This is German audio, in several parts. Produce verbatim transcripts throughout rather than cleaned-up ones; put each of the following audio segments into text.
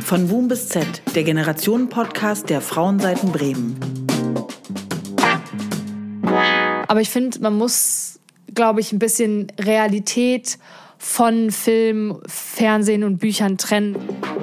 Von Boom bis Z, der Generationen-Podcast der Frauenseiten Bremen. Aber ich finde, man muss, glaube ich, ein bisschen Realität von Film, Fernsehen und Büchern trennen.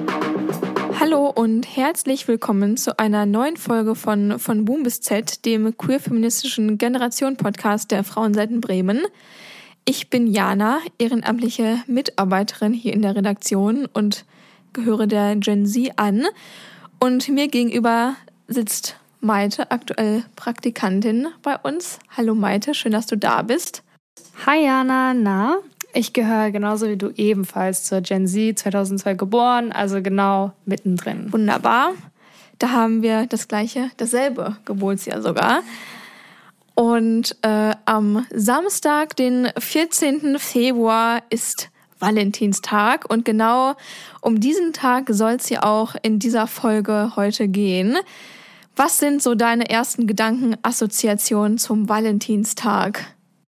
Hallo und herzlich willkommen zu einer neuen Folge von Von Boom bis Z, dem queer-feministischen Generation-Podcast der Frauenseiten Bremen. Ich bin Jana, ehrenamtliche Mitarbeiterin hier in der Redaktion und gehöre der Gen Z an. Und mir gegenüber sitzt Maite, aktuell Praktikantin bei uns. Hallo Maite, schön, dass du da bist. Hi Jana, na? Ich gehöre genauso wie du ebenfalls zur Gen Z, zweitausendzwei geboren, also genau mittendrin. Wunderbar. Da haben wir das gleiche, dasselbe Geburtsjahr sogar. Und äh, am Samstag, den vierzehnten Februar, ist Valentinstag. Und genau um diesen Tag soll es ja auch in dieser Folge heute gehen. Was sind so deine ersten Gedankenassoziationen zum Valentinstag?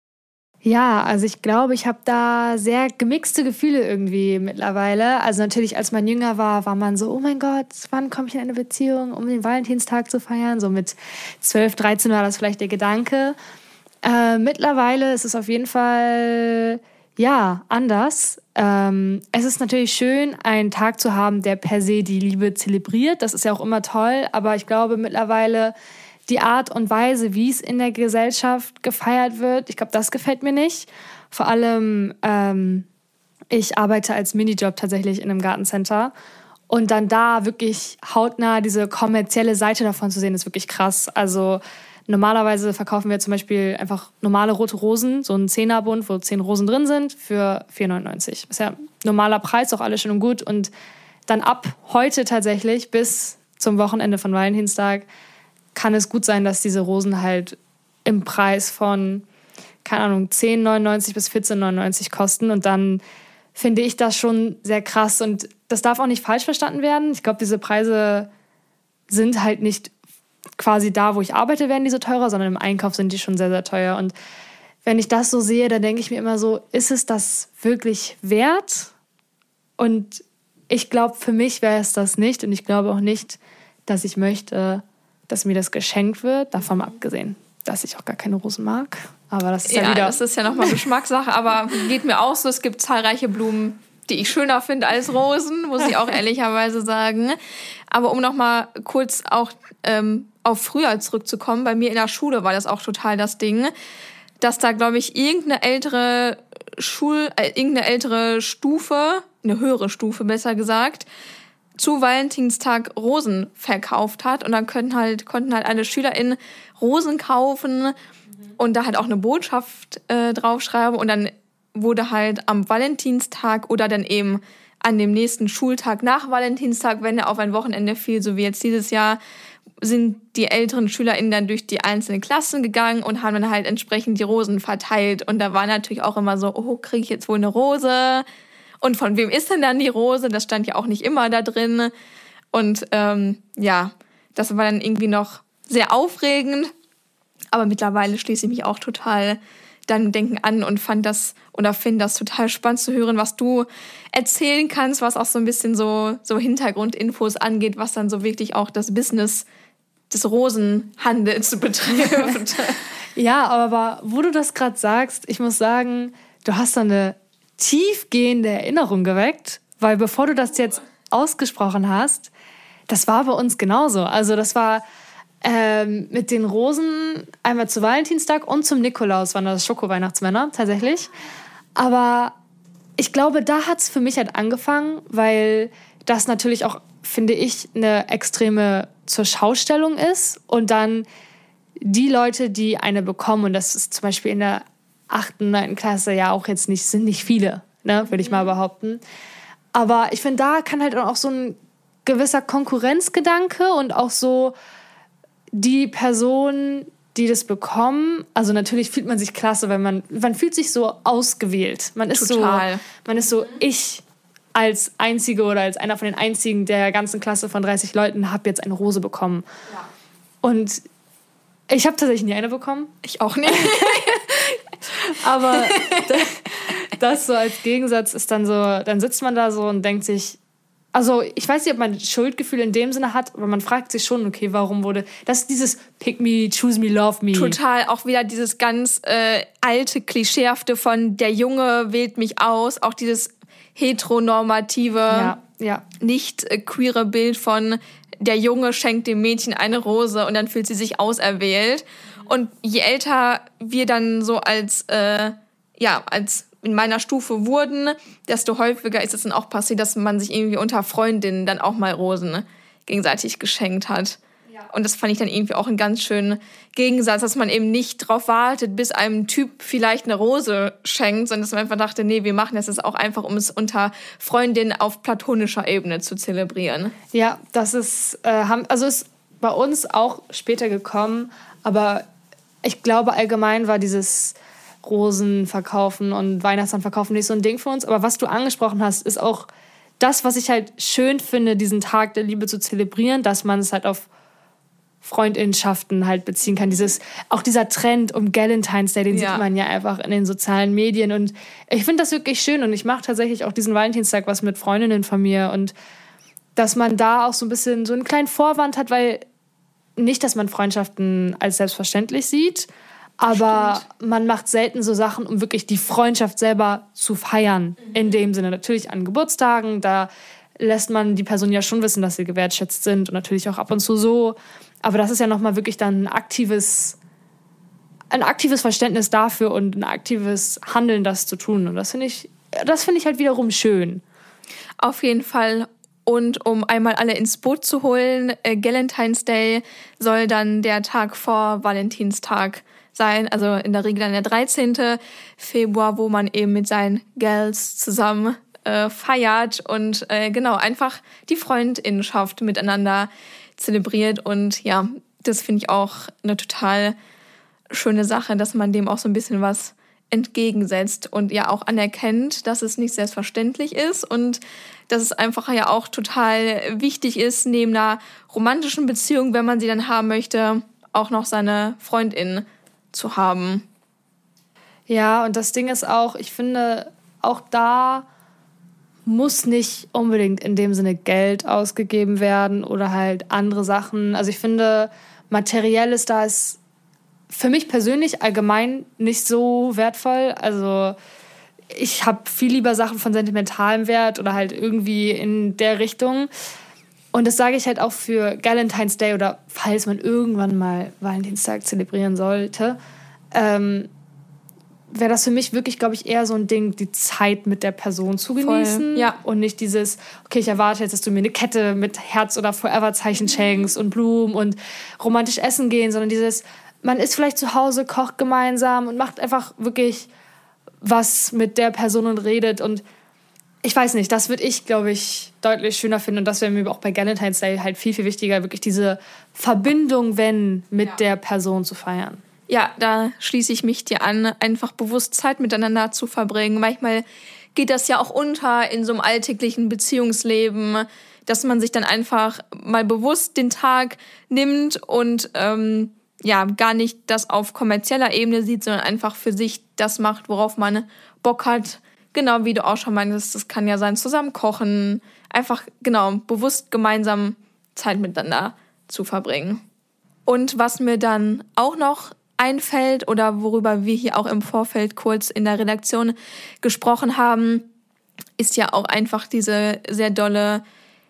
Ja, also ich glaube, ich habe da sehr gemixte Gefühle irgendwie mittlerweile. Also natürlich, als man jünger war, war man so, oh mein Gott, wann komme ich in eine Beziehung, um den Valentinstag zu feiern? So mit zwölf, dreizehn war das vielleicht der Gedanke. Äh, mittlerweile ist es auf jeden Fall, ja, anders. Ähm, es ist natürlich schön, einen Tag zu haben, der per se die Liebe zelebriert. Das ist ja auch immer toll. Aber ich glaube mittlerweile, die Art und Weise, wie es in der Gesellschaft gefeiert wird, ich glaube, das gefällt mir nicht. Vor allem, ähm, ich arbeite als Minijob tatsächlich in einem Gartencenter. Und dann da wirklich hautnah diese kommerzielle Seite davon zu sehen, ist wirklich krass. Also normalerweise verkaufen wir zum Beispiel einfach normale rote Rosen, so einen Zehnerbund, wo zehn Rosen drin sind, für vier neunundneunzig. Ist ja normaler Preis, auch alles schön und gut. Und dann ab heute tatsächlich bis zum Wochenende von Valentinstag kann es gut sein, dass diese Rosen halt im Preis von, keine Ahnung, zehn neunundneunzig bis vierzehn neunundneunzig kosten. Und dann finde ich das schon sehr krass. Und das darf auch nicht falsch verstanden werden. Ich glaube, diese Preise sind halt nicht quasi da, wo ich arbeite, werden die so teurer, sondern im Einkauf sind die schon sehr, sehr teuer. Und wenn ich das so sehe, dann denke ich mir immer so, ist es das wirklich wert? Und ich glaube, für mich wäre es das nicht. Und ich glaube auch nicht, dass ich möchte, dass mir das geschenkt wird, davon abgesehen, dass ich auch gar keine Rosen mag. Aber das ist ja, ja wieder... das ist ja nochmal Geschmackssache, aber geht mir auch so, es gibt zahlreiche Blumen, die ich schöner finde als Rosen, muss ich auch ehrlicherweise sagen. Aber um nochmal kurz auch ähm, auf früher zurückzukommen, bei mir in der Schule war das auch total das Ding, dass da, glaube ich, irgendeine ältere Schul... Äh, irgendeine ältere Stufe, eine höhere Stufe besser gesagt, zu Valentinstag Rosen verkauft hat. Und dann können halt, konnten halt alle SchülerInnen Rosen kaufen mhm. und da halt auch eine Botschaft äh, draufschreiben. Und dann wurde halt am Valentinstag oder dann eben an dem nächsten Schultag nach Valentinstag, wenn er auf ein Wochenende fiel, so wie jetzt dieses Jahr, sind die älteren SchülerInnen dann durch die einzelnen Klassen gegangen und haben dann halt entsprechend die Rosen verteilt. Und da war natürlich auch immer so, oh, kriege ich jetzt wohl eine Rose? Und von wem ist denn dann die Rose? Das stand ja auch nicht immer da drin. Und ähm, ja, das war dann irgendwie noch sehr aufregend. Aber mittlerweile schließe ich mich auch total dann Denken an und fand das oder finde das total spannend zu hören, was du erzählen kannst, was auch so ein bisschen so, so Hintergrundinfos angeht, was dann so wirklich auch das Business des Rosenhandels betrifft. Ja, aber wo du das gerade sagst, ich muss sagen, du hast da eine tiefgehende Erinnerung geweckt, weil bevor du das jetzt ausgesprochen hast, das war bei uns genauso. Also das war ähm, mit den Rosen einmal zu Valentinstag und zum Nikolaus waren das Schoko-Weihnachtsmänner tatsächlich. Aber ich glaube, da hat es für mich halt angefangen, weil das natürlich auch, finde ich, eine extreme zur Schaustellung ist. Und dann die Leute, die eine bekommen, und das ist zum Beispiel in der achten, neunten Klasse ja auch jetzt nicht, sind nicht viele, ne, würde ich mal behaupten. Aber ich finde, da kann halt auch so ein gewisser Konkurrenzgedanke und auch so die Personen, die das bekommen, also natürlich fühlt man sich klasse, weil man, man fühlt sich so ausgewählt. Man ist Total. so, man ist so, ich als Einzige oder als einer von den Einzigen der ganzen Klasse von dreißig Leuten habe jetzt eine Rose bekommen. Ja. Und ich habe tatsächlich nie eine bekommen. Ich auch nicht. Aber das so als Gegensatz ist dann so, dann sitzt man da so und denkt sich, Also ich weiß nicht, ob man Schuldgefühle in dem Sinne hat, aber man fragt sich schon, okay, warum wurde... Das ist dieses Pick me, choose me, love me. Total, auch wieder dieses ganz äh, alte, klischeehafte von der Junge wählt mich aus. Auch dieses heteronormative, ja, ja. nicht äh, queere Bild von der Junge schenkt dem Mädchen eine Rose und dann fühlt sie sich auserwählt. Und je älter wir dann so als, äh, ja, als in meiner Stufe wurden, desto häufiger ist es dann auch passiert, dass man sich irgendwie unter Freundinnen dann auch mal Rosen gegenseitig geschenkt hat. Ja. Und das fand ich dann irgendwie auch einen ganz schönen Gegensatz, dass man eben nicht drauf wartet, bis einem Typ vielleicht eine Rose schenkt, sondern dass man einfach dachte, nee, wir machen das jetzt auch einfach, um es unter Freundinnen auf platonischer Ebene zu zelebrieren. Ja, das ist, äh, haben, also ist bei uns auch später gekommen, aber ich glaube allgemein war dieses Rosen verkaufen und Weihnachtsmann verkaufen nicht so ein Ding für uns. Aber was du angesprochen hast, ist auch das, was ich halt schön finde, diesen Tag der Liebe zu zelebrieren, dass man es halt auf Freundinnenschaften halt beziehen kann. Dieses, auch dieser Trend um Galentine's Day, den ja. sieht man ja einfach in den sozialen Medien. Und ich finde das wirklich schön. Und ich mache tatsächlich auch diesen Valentinstag was mit Freundinnen von mir. Und dass man da auch so ein bisschen so einen kleinen Vorwand hat, weil nicht, dass man Freundschaften als selbstverständlich sieht, aber Stimmt. man macht selten so Sachen, um wirklich die Freundschaft selber zu feiern. Mhm. In dem Sinne natürlich an Geburtstagen, da lässt man die Person ja schon wissen, dass sie gewertschätzt sind und natürlich auch ab und zu so. Aber das ist ja nochmal wirklich dann ein aktives, ein aktives Verständnis dafür und ein aktives Handeln, das zu tun. Und das finde ich, das finde ich halt wiederum schön. Auf jeden Fall. Und um einmal alle ins Boot zu holen, äh, Galentine's Day soll dann der Tag vor Valentinstag sein, also in der Regel dann der dreizehnten Februar, wo man eben mit seinen Gals zusammen äh, feiert und äh, genau einfach die Freundinnenschaft miteinander zelebriert. Und ja, das finde ich auch eine total schöne Sache, dass man dem auch so ein bisschen was entgegensetzt und ja auch anerkennt, dass es nicht selbstverständlich ist und dass es einfach ja auch total wichtig ist, neben einer romantischen Beziehung, wenn man sie dann haben möchte, auch noch seine Freundin zu haben. Ja, und das Ding ist auch, ich finde, auch da muss nicht unbedingt in dem Sinne Geld ausgegeben werden oder halt andere Sachen. Also ich finde, Materielles da ist für mich persönlich allgemein nicht so wertvoll. Also ich habe viel lieber Sachen von sentimentalem Wert oder halt irgendwie in der Richtung. Und das sage ich halt auch für Galentine's Day oder falls man irgendwann mal Valentinstag zelebrieren sollte, ähm, wäre das für mich wirklich, glaube ich, eher so ein Ding, die Zeit mit der Person zu genießen. Voll, ja. Und nicht dieses, okay, ich erwarte jetzt, dass du mir eine Kette mit Herz- oder Forever-Zeichen schenkst und Blumen und romantisch essen gehen, sondern dieses, man ist vielleicht zu Hause, kocht gemeinsam und macht einfach wirklich was mit der Person und redet. Und ich weiß nicht, das würde ich, glaube ich, deutlich schöner finden. Und das wäre mir auch bei Galentine's Day halt viel, viel wichtiger, wirklich diese Verbindung, wenn, mit ja. der Person zu feiern. Ja, da schließe ich mich dir an, einfach bewusst Zeit miteinander zu verbringen. Manchmal geht das ja auch unter in so einem alltäglichen Beziehungsleben, dass man sich dann einfach mal bewusst den Tag nimmt und ähm, ja gar nicht das auf kommerzieller Ebene sieht, sondern einfach für sich das macht, worauf man Bock hat. Genau, wie du auch schon meintest, das kann ja sein, zusammen kochen, einfach genau bewusst gemeinsam Zeit miteinander zu verbringen. Und was mir dann auch noch einfällt oder worüber wir hier auch im Vorfeld kurz in der Redaktion gesprochen haben, ist ja auch einfach diese sehr dolle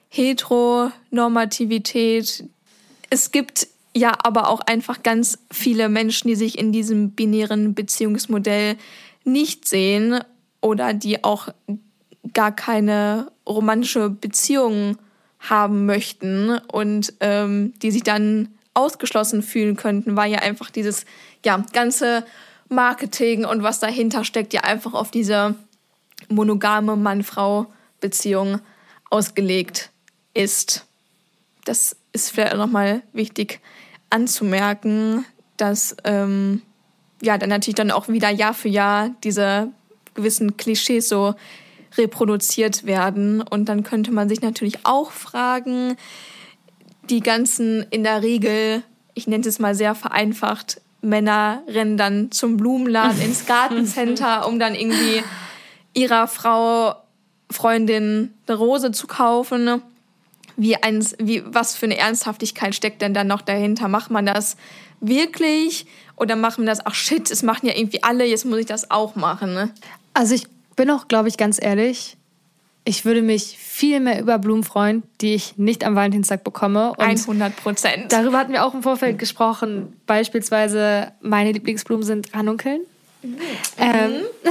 Heteronormativität. Es gibt ja aber auch einfach ganz viele Menschen, die sich in diesem binären Beziehungsmodell nicht sehen oder die auch gar keine romantische Beziehung haben möchten und ähm, die sich dann ausgeschlossen fühlen könnten, weil ja einfach dieses ja, ganze Marketing und was dahinter steckt, ja einfach auf diese monogame Mann-Frau-Beziehung ausgelegt ist. Das ist vielleicht auch nochmal wichtig anzumerken, dass ähm, ja dann natürlich dann auch wieder Jahr für Jahr diese gewissen Klischees so reproduziert werden. Und dann könnte man sich natürlich auch fragen, die ganzen in der Regel, ich nenne es mal sehr vereinfacht, Männer rennen dann zum Blumenladen ins Gartencenter, um dann irgendwie ihrer Frau Freundin eine Rose zu kaufen. Wie eins, wie, was für eine Ernsthaftigkeit steckt denn dann noch dahinter? Macht man das wirklich? Oder macht man das, ach shit, es machen ja irgendwie alle, jetzt muss ich das auch machen, ne? Also ich bin auch, glaube ich, ganz ehrlich, ich würde mich viel mehr über Blumen freuen, die ich nicht am Valentinstag bekomme. Und hundert Prozent. Darüber hatten wir auch im Vorfeld gesprochen. Beispielsweise, meine Lieblingsblumen sind Ranunkeln. Mhm. Ähm,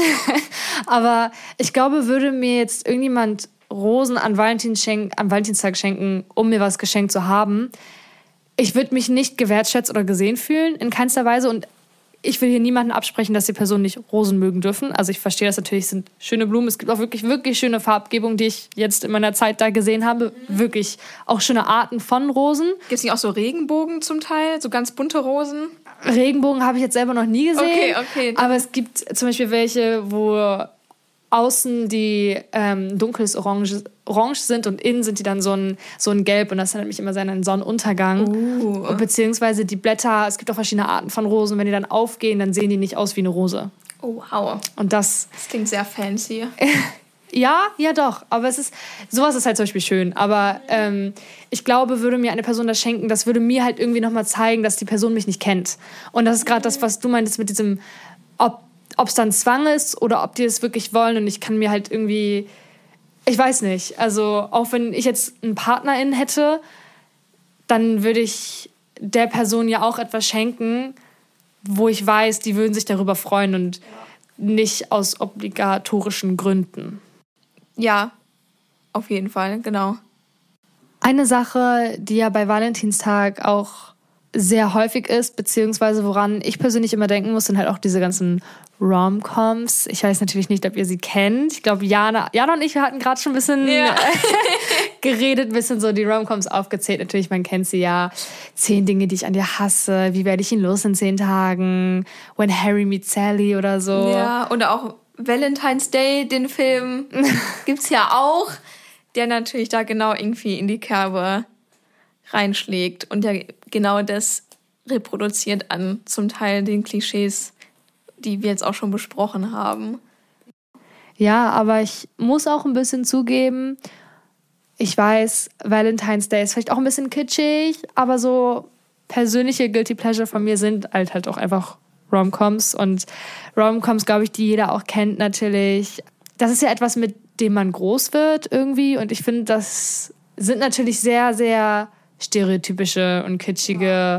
aber ich glaube, würde mir jetzt irgendjemand Rosen an, Valentin schenken, am Valentinstag schenken, um mir was geschenkt zu haben, ich würde mich nicht gewertschätzt oder gesehen fühlen, in keinster Weise. Und ich will hier niemanden absprechen, dass die Personen nicht Rosen mögen dürfen. Also ich verstehe das natürlich, es sind schöne Blumen. Es gibt auch wirklich, wirklich schöne Farbgebungen, die ich jetzt in meiner Zeit da gesehen habe. Mhm. Wirklich auch schöne Arten von Rosen. Gibt es nicht auch so Regenbogen zum Teil? So ganz bunte Rosen? Regenbogen habe ich jetzt selber noch nie gesehen. Okay, okay. Aber es gibt zum Beispiel welche, wo außen die ähm, dunkles Orange, Orange sind und innen sind die dann so ein, so ein Gelb und das erinnert mich immer sehr an einen Sonnenuntergang. Uh. Beziehungsweise die Blätter, es gibt auch verschiedene Arten von Rosen, wenn die dann aufgehen, dann sehen die nicht aus wie eine Rose. Oh, wow. Und das... Das klingt sehr fancy. Ja, ja doch, aber es ist, sowas ist halt zum Beispiel schön, aber ähm, ich glaube, würde mir eine Person das schenken, das würde mir halt irgendwie nochmal zeigen, dass die Person mich nicht kennt. Und das ist gerade das, was du meintest mit diesem, ob ob es dann Zwang ist oder ob die es wirklich wollen. Und ich kann mir halt irgendwie, ich weiß nicht, also auch wenn ich jetzt einen PartnerIn hätte, dann würde ich der Person ja auch etwas schenken, wo ich weiß, die würden sich darüber freuen und nicht aus obligatorischen Gründen. Ja, auf jeden Fall, genau. Eine Sache, die ja bei Valentinstag auch sehr häufig ist, beziehungsweise woran ich persönlich immer denken muss, sind halt auch diese ganzen Rom-Coms. Ich weiß natürlich nicht, ob ihr sie kennt. Ich glaube, Jana, Jana und ich, wir hatten gerade schon ein bisschen ja. geredet, ein bisschen so die Rom-Coms aufgezählt. Natürlich, man kennt sie ja. Zehn Dinge, die ich an dir hasse. Wie werde ich ihn los in zehn Tagen? When Harry Meets Sally oder so. Ja, oder auch Valentine's Day, den Film, gibt's ja auch, der natürlich da genau irgendwie in die Kerbe reinschlägt und ja genau das reproduziert an zum Teil den Klischees, die wir jetzt auch schon besprochen haben. Ja, aber ich muss auch ein bisschen zugeben, ich weiß, Valentine's Day ist vielleicht auch ein bisschen kitschig, aber so persönliche Guilty Pleasure von mir sind halt halt auch einfach Rom-Coms und Rom-Coms, glaube ich, die jeder auch kennt natürlich. Das ist ja etwas, mit dem man groß wird irgendwie und ich finde, das sind natürlich sehr, sehr stereotypische und kitschige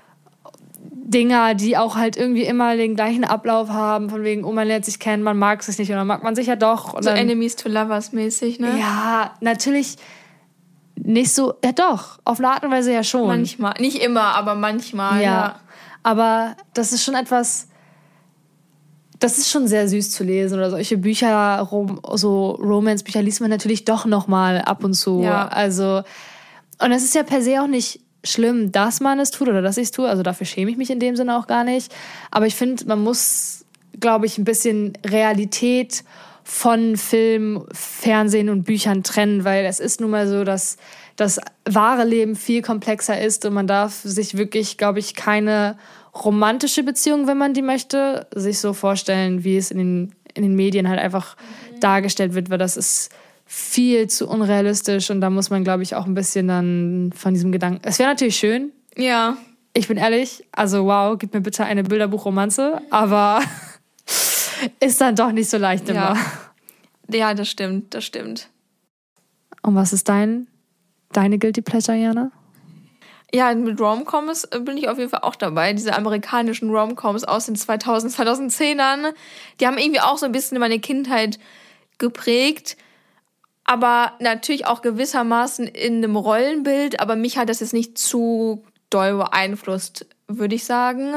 Dinger, die auch halt irgendwie immer den gleichen Ablauf haben, von wegen, oh, man lernt sich kennen, man mag sich nicht oder mag man sich ja doch. Und so dann, Enemies to Lovers mäßig, ne? Ja, natürlich nicht so, ja doch, auf eine Art und Weise ja schon. Manchmal, nicht immer, aber manchmal, ja. ja. Aber das ist schon etwas, das ist schon sehr süß zu lesen oder solche Bücher, so Romance-Bücher liest man natürlich doch nochmal ab und zu. Ja. Also, und es ist ja per se auch nicht schlimm, dass man es tut oder dass ich es tue. Also dafür schäme ich mich in dem Sinne auch gar nicht. Aber ich finde, man muss, glaube ich, ein bisschen Realität von Film, Fernsehen und Büchern trennen, weil es ist nun mal so, dass das wahre Leben viel komplexer ist und man darf sich wirklich, glaube ich, keine romantische Beziehung, wenn man die möchte, sich so vorstellen, wie es in den, in den Medien halt einfach mhm. dargestellt wird, weil das ist viel zu unrealistisch und da muss man, glaube ich, auch ein bisschen dann von diesem Gedanken... Es wäre natürlich schön. Ja. Ich bin ehrlich, also wow, gib mir bitte eine Bilderbuchromanze, aber ist dann doch nicht so leicht immer. Ja, ja, das stimmt, das stimmt. Und was ist dein, deine Guilty Pleasure, Jana? Ja, mit Rom-Coms bin ich auf jeden Fall auch dabei. Diese amerikanischen Rom-Coms aus den zweitausend, zweitausendzehnern, die haben irgendwie auch so ein bisschen meine Kindheit geprägt. Aber natürlich auch gewissermaßen in einem Rollenbild. Aber mich hat das jetzt nicht zu doll beeinflusst, würde ich sagen.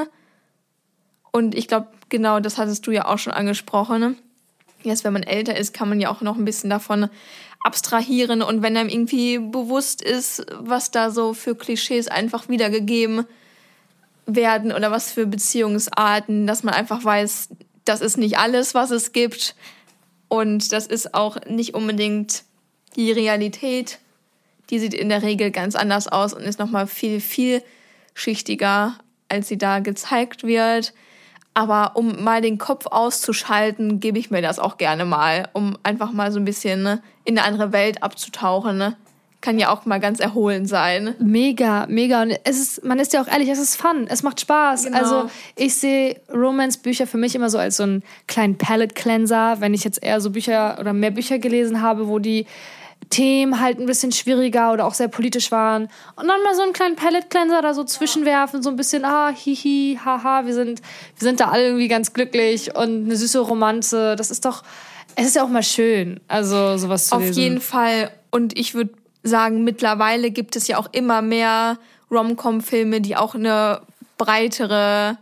Und ich glaube, genau das hattest du ja auch schon angesprochen. Jetzt, wenn man älter ist, kann man ja auch noch ein bisschen davon abstrahieren. Und wenn einem irgendwie bewusst ist, was da so für Klischees einfach wiedergegeben werden oder was für Beziehungsarten, dass man einfach weiß, das ist nicht alles, was es gibt. Und das ist auch nicht unbedingt die Realität. Die sieht in der Regel ganz anders aus und ist nochmal viel, viel schichtiger, als sie da gezeigt wird. Aber um mal den Kopf auszuschalten, gebe ich mir das auch gerne mal, um einfach mal so ein bisschen ne, in eine andere Welt abzutauchen. Ne? Kann ja auch mal ganz erholend sein. Mega, mega. Und es ist, man ist ja auch ehrlich, es ist fun, es macht Spaß. Genau. Also ich sehe Romance-Bücher für mich immer so als so einen kleinen Palette-Cleanser, wenn ich jetzt eher so Bücher oder mehr Bücher gelesen habe, wo die Themen halt ein bisschen schwieriger oder auch sehr politisch waren. Und dann mal so einen kleinen Palette-Cleanser da so zwischenwerfen, so ein bisschen, ah, hihi, haha, wir sind, wir sind da alle irgendwie ganz glücklich und eine süße Romanze. Das ist doch, es ist ja auch mal schön, also sowas zu Auf lesen. Auf jeden Fall. Und ich würde sagen, mittlerweile gibt es ja auch immer mehr Rom-Com-Filme, die auch eine breitere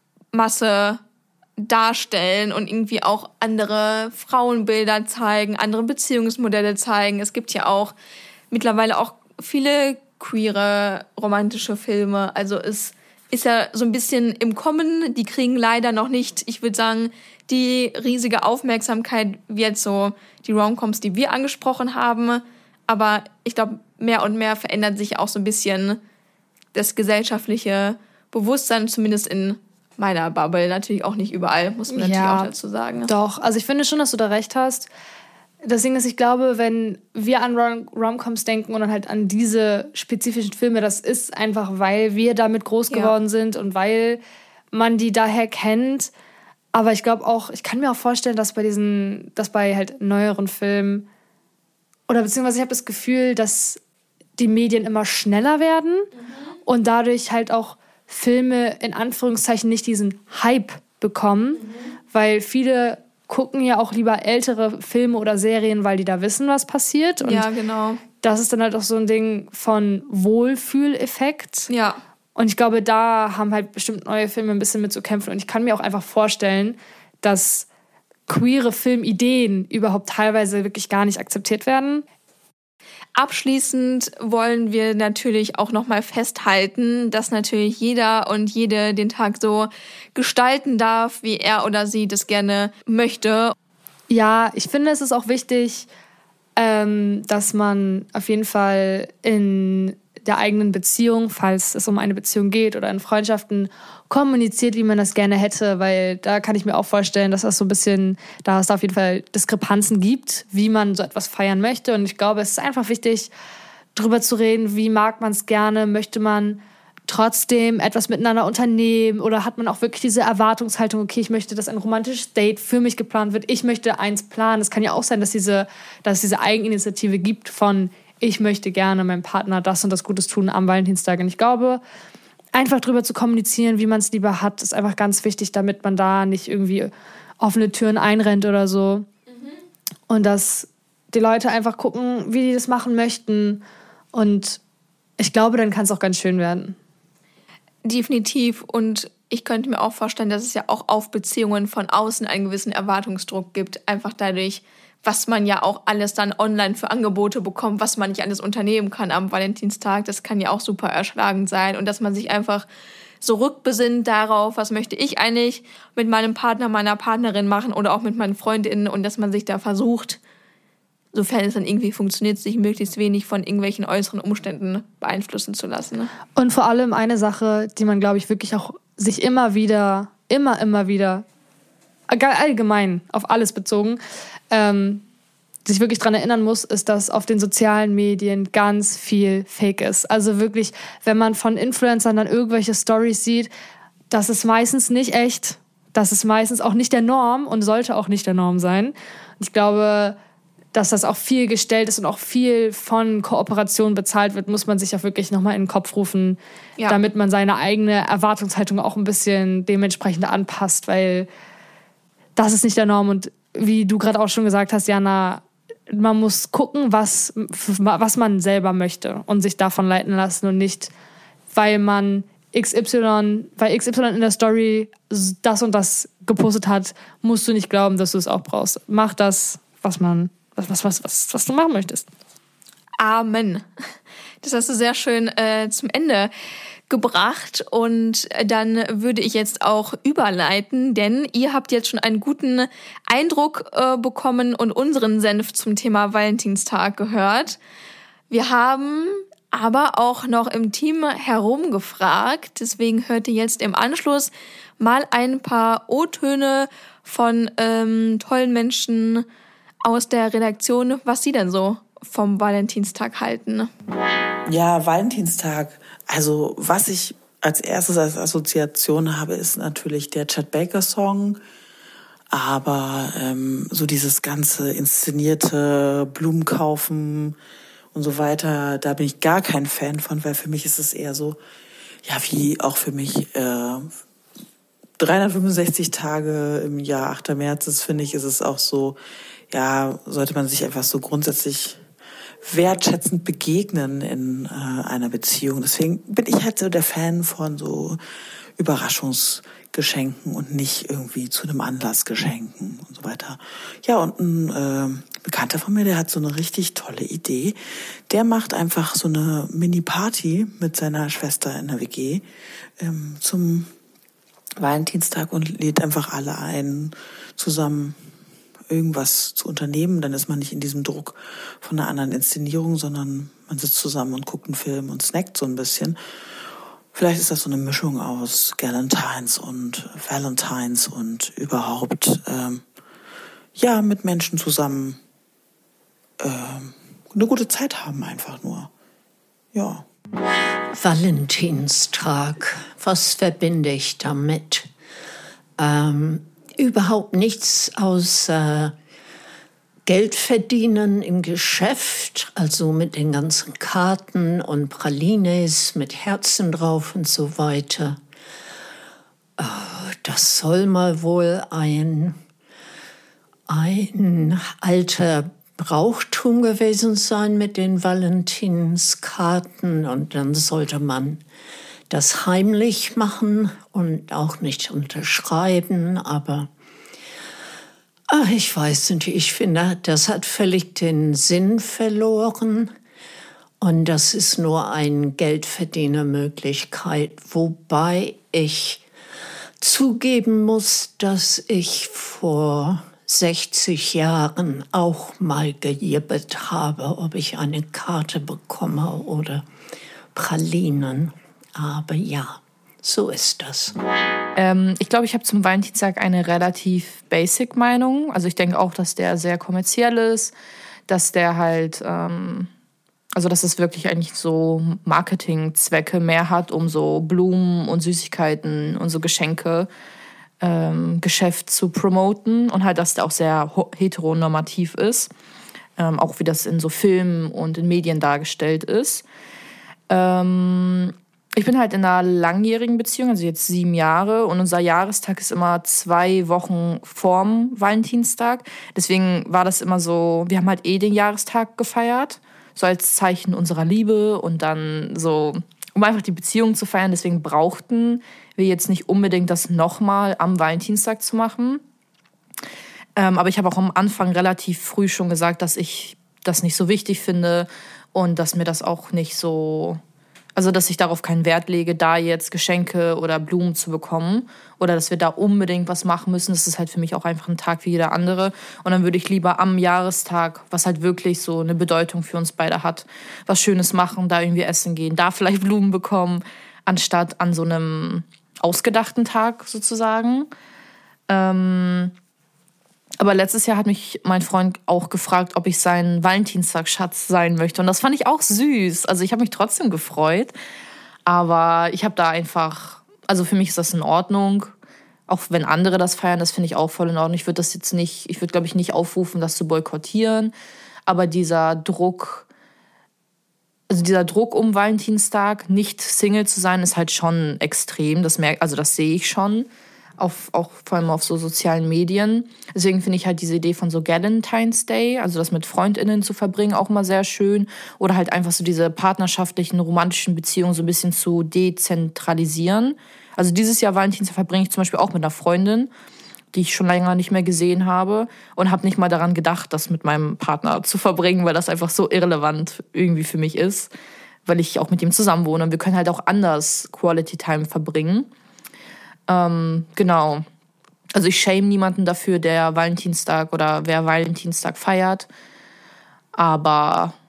Masse darstellen und irgendwie auch andere Frauenbilder zeigen, andere Beziehungsmodelle zeigen. Es gibt ja auch mittlerweile auch viele queere romantische Filme. Also es ist ja so ein bisschen im Kommen. Die kriegen leider noch nicht, ich würde sagen, die riesige Aufmerksamkeit wie jetzt so die Rom-Coms, die wir angesprochen haben. Aber ich glaube, mehr und mehr verändert sich auch so ein bisschen das gesellschaftliche Bewusstsein, zumindest in meiner Bubble. Natürlich auch nicht überall, muss man natürlich ja, auch dazu sagen. Doch, also ich finde schon, dass du da recht hast. Das Ding ist, ich glaube, wenn wir an Rom- Rom-Coms denken und dann halt an diese spezifischen Filme, das ist einfach, weil wir damit groß Ja. geworden sind und weil man die daher kennt. Aber ich glaube auch, ich kann mir auch vorstellen, dass bei diesen, dass bei halt neueren Filmen oder beziehungsweise ich habe das Gefühl, dass die Medien immer schneller werden mhm. und dadurch halt auch Filme in Anführungszeichen nicht diesen Hype bekommen, mhm. weil viele gucken ja auch lieber ältere Filme oder Serien, weil die da wissen, was passiert. Und ja, genau. das ist dann halt auch so ein Ding von Wohlfühleffekt. Ja. Und ich glaube, da haben halt bestimmt neue Filme ein bisschen mit zu kämpfen. Und ich kann mir auch einfach vorstellen, dass queere Filmideen überhaupt teilweise wirklich gar nicht akzeptiert werden. Abschließend wollen wir natürlich auch nochmal festhalten, dass natürlich jeder und jede den Tag so gestalten darf, wie er oder sie das gerne möchte. Ja, ich finde, es ist auch wichtig, ähm, dass man auf jeden Fall in der eigenen Beziehung, falls es um eine Beziehung geht oder in Freundschaften, kommuniziert, wie man das gerne hätte, weil da kann ich mir auch vorstellen, dass das so ein bisschen, da es da auf jeden Fall Diskrepanzen gibt, wie man so etwas feiern möchte. Und ich glaube, es ist einfach wichtig, darüber zu reden, wie mag man es gerne, möchte man trotzdem etwas miteinander unternehmen oder hat man auch wirklich diese Erwartungshaltung, okay, ich möchte, dass ein romantisches Date für mich geplant wird, ich möchte eins planen. Es kann ja auch sein, dass, diese, dass es diese Eigeninitiative gibt von ich möchte gerne meinem Partner das und das Gutes tun am Valentinstag. Und ich glaube, einfach drüber zu kommunizieren, wie man es lieber hat, ist einfach ganz wichtig, damit man da nicht irgendwie offene Türen einrennt oder so. Mhm. Und dass die Leute einfach gucken, wie die das machen möchten. Und ich glaube, dann kann es auch ganz schön werden. Definitiv. Und ich könnte mir auch vorstellen, dass es ja auch auf Beziehungen von außen einen gewissen Erwartungsdruck gibt. Einfach dadurch, was man ja auch alles dann online für Angebote bekommt, was man nicht alles unternehmen kann am Valentinstag. Das kann ja auch super erschlagend sein. Und dass man sich einfach so rückbesinnt darauf, was möchte ich eigentlich mit meinem Partner, meiner Partnerin machen oder auch mit meinen Freundinnen. Und dass man sich da versucht, sofern es dann irgendwie funktioniert, sich möglichst wenig von irgendwelchen äußeren Umständen beeinflussen zu lassen. Und vor allem eine Sache, die man, glaube ich, wirklich auch sich immer wieder, immer, immer wieder, allgemein auf alles bezogen, ähm, sich wirklich daran erinnern muss, ist, dass auf den sozialen Medien ganz viel Fake ist. Also wirklich, wenn man von Influencern dann irgendwelche Storys sieht, das ist meistens nicht echt, das ist meistens auch nicht der Norm und sollte auch nicht der Norm sein. Und ich glaube, dass das auch viel gestellt ist und auch viel von Kooperation bezahlt wird, muss man sich auch wirklich nochmal in den Kopf rufen, ja. damit man seine eigene Erwartungshaltung auch ein bisschen dementsprechend anpasst, weil das ist nicht der Norm. Und wie du gerade auch schon gesagt hast, Jana, man muss gucken, was, was man selber möchte und sich davon leiten lassen und nicht, weil man X Y, weil X Y in der Story das und das gepostet hat, musst du nicht glauben, dass du es auch brauchst. Mach das, was man Was, was, was, was, was du machen möchtest. Amen. Das hast du sehr schön äh, zum Ende gebracht. Und dann würde ich jetzt auch überleiten, denn ihr habt jetzt schon einen guten Eindruck äh, bekommen und unseren Senf zum Thema Valentinstag gehört. Wir haben aber auch noch im Team herumgefragt. Deswegen hört ihr jetzt im Anschluss mal ein paar O-Töne von ähm, tollen Menschen aus der Redaktion, was sie denn so vom Valentinstag halten. Ja, Valentinstag. Also was ich als erstes als Assoziation habe, ist natürlich der Chet Baker Song. Aber ähm, so dieses ganze inszenierte Blumen kaufen und so weiter, da bin ich gar kein Fan von, weil für mich ist es eher so, ja, wie auch für mich äh, dreihundertfünfundsechzig Tage im Jahr, achter März ist, finde ich, ist es auch so, ja, sollte man sich einfach so grundsätzlich wertschätzend begegnen in äh, einer Beziehung. Deswegen bin ich halt so der Fan von so Überraschungsgeschenken und nicht irgendwie zu einem Anlass Geschenken und so weiter. Ja, und ein äh, Bekannter von mir, der hat so eine richtig tolle Idee. Der macht einfach so eine Mini-Party mit seiner Schwester in der W G ähm, zum Valentinstag und lädt einfach alle ein, zusammen irgendwas zu unternehmen. Dann ist man nicht in diesem Druck von einer anderen Inszenierung, sondern man sitzt zusammen und guckt einen Film und snackt so ein bisschen. Vielleicht ist das so eine Mischung aus Galentines und Valentines und überhaupt ähm, ja mit Menschen zusammen ähm, eine gute Zeit haben einfach nur. Ja. Valentinstag, was verbinde ich damit? Ähm, überhaupt nichts außer Geld verdienen im Geschäft, also mit den ganzen Karten und Pralines mit Herzen drauf und so weiter. Oh, das soll mal wohl ein, ein alter Brauchtum gewesen sein mit den Valentinskarten, und dann sollte man das heimlich machen und auch nicht unterschreiben, aber ach, ich weiß nicht, ich finde, das hat völlig den Sinn verloren und das ist nur eine Geldverdienermöglichkeit, wobei ich zugeben muss, dass ich vor sechzig Jahren auch mal gejibbelt habe, ob ich eine Karte bekomme oder Pralinen. Aber ja, so ist das. Ähm, ich glaube, ich habe zum Valentinstag eine relativ basic Meinung. Also ich denke auch, dass der sehr kommerziell ist, dass der halt, ähm, also dass es wirklich eigentlich so Marketingzwecke mehr hat, um so Blumen und Süßigkeiten und so Geschenke ähm, Geschäft zu promoten, und halt, dass der auch sehr heteronormativ ist, ähm, auch wie das in so Filmen und in Medien dargestellt ist. Ähm, Ich bin halt in einer langjährigen Beziehung, also jetzt sieben Jahre. Und unser Jahrestag ist immer zwei Wochen vorm Valentinstag. Deswegen war das immer so, wir haben halt eh den Jahrestag gefeiert, so als Zeichen unserer Liebe und dann so, um einfach die Beziehung zu feiern. Deswegen brauchten wir jetzt nicht unbedingt das nochmal am Valentinstag zu machen. Ähm, aber ich habe auch am Anfang relativ früh schon gesagt, dass ich das nicht so wichtig finde und dass mir das auch nicht so... Also, dass ich darauf keinen Wert lege, da jetzt Geschenke oder Blumen zu bekommen oder dass wir da unbedingt was machen müssen. Das ist halt für mich auch einfach ein Tag wie jeder andere. Und dann würde ich lieber am Jahrestag, was halt wirklich so eine Bedeutung für uns beide hat, was Schönes machen, da irgendwie essen gehen, da vielleicht Blumen bekommen, anstatt an so einem ausgedachten Tag sozusagen. Ähm... Aber letztes Jahr hat mich mein Freund auch gefragt, ob ich sein Valentinstagsschatz sein möchte. Und das fand ich auch süß. Also ich habe mich trotzdem gefreut. Aber ich habe da einfach, also für mich ist das in Ordnung. Auch wenn andere das feiern, das finde ich auch voll in Ordnung. Ich würde das jetzt nicht, ich würde, glaube ich, nicht aufrufen, das zu boykottieren. Aber dieser Druck, also dieser Druck um Valentinstag, nicht Single zu sein, ist halt schon extrem. Das merk, also das sehe ich schon. Auf, auch vor allem auf so sozialen Medien. Deswegen finde ich halt diese Idee von so Galentine's Day, also das mit FreundInnen zu verbringen, auch mal sehr schön. Oder halt einfach so diese partnerschaftlichen, romantischen Beziehungen so ein bisschen zu dezentralisieren. Also dieses Jahr Valentinstag verbringe ich zum Beispiel auch mit einer Freundin, die ich schon länger nicht mehr gesehen habe und habe nicht mal daran gedacht, das mit meinem Partner zu verbringen, weil das einfach so irrelevant irgendwie für mich ist, weil ich auch mit ihm zusammen wohne und wir können halt auch anders Quality Time verbringen. Ähm, genau. Also ich shame niemanden dafür, der Valentinstag oder wer Valentinstag feiert. Aber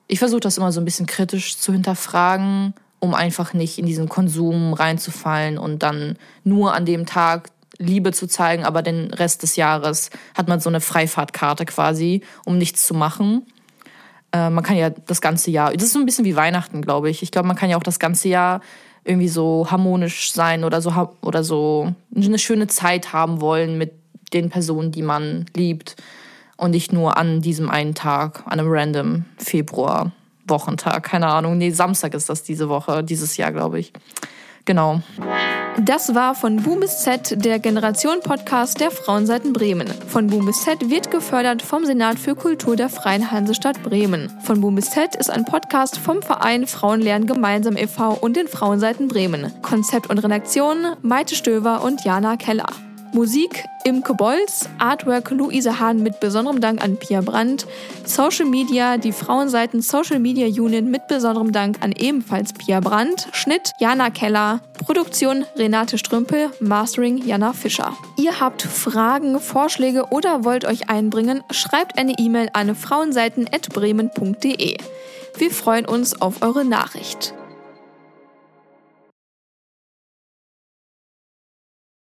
ich versuche das immer so ein bisschen kritisch zu hinterfragen, um einfach nicht in diesen Konsum reinzufallen und dann nur an dem Tag Liebe zu zeigen, aber den Rest des Jahres hat man so eine Freifahrtkarte quasi, um nichts zu machen. Äh, man kann ja das ganze Jahr, das ist so ein bisschen wie Weihnachten, glaube ich. Ich glaube, man kann ja auch das ganze Jahr irgendwie so harmonisch sein oder so oder so eine schöne Zeit haben wollen mit den Personen, die man liebt und nicht nur an diesem einen Tag, an einem random Februar-Wochentag, keine Ahnung. Nee, Samstag ist das diese Woche, dieses Jahr, glaube ich. Genau. Das war von Boom bis Z, der Generation-Podcast der Frauenseiten Bremen. Von Boom bis Z wird gefördert vom Senat für Kultur der Freien Hansestadt Bremen. Von Boom bis Z ist ein Podcast vom Verein Frauen lernen gemeinsam e V und den Frauenseiten Bremen. Konzept und Redaktion Maite Stöver und Jana Keller. Musik Imke Bolz, Artwork Luise Hahn mit besonderem Dank an Pia Brandt, Social Media die Frauenseiten Social Media Union mit besonderem Dank an ebenfalls Pia Brandt, Schnitt Jana Keller, Produktion Renate Strümpel, Mastering Jana Fischer. Ihr habt Fragen, Vorschläge oder wollt euch einbringen, schreibt eine E-Mail an frauenseiten at bremen punkt de. Wir freuen uns auf eure Nachricht.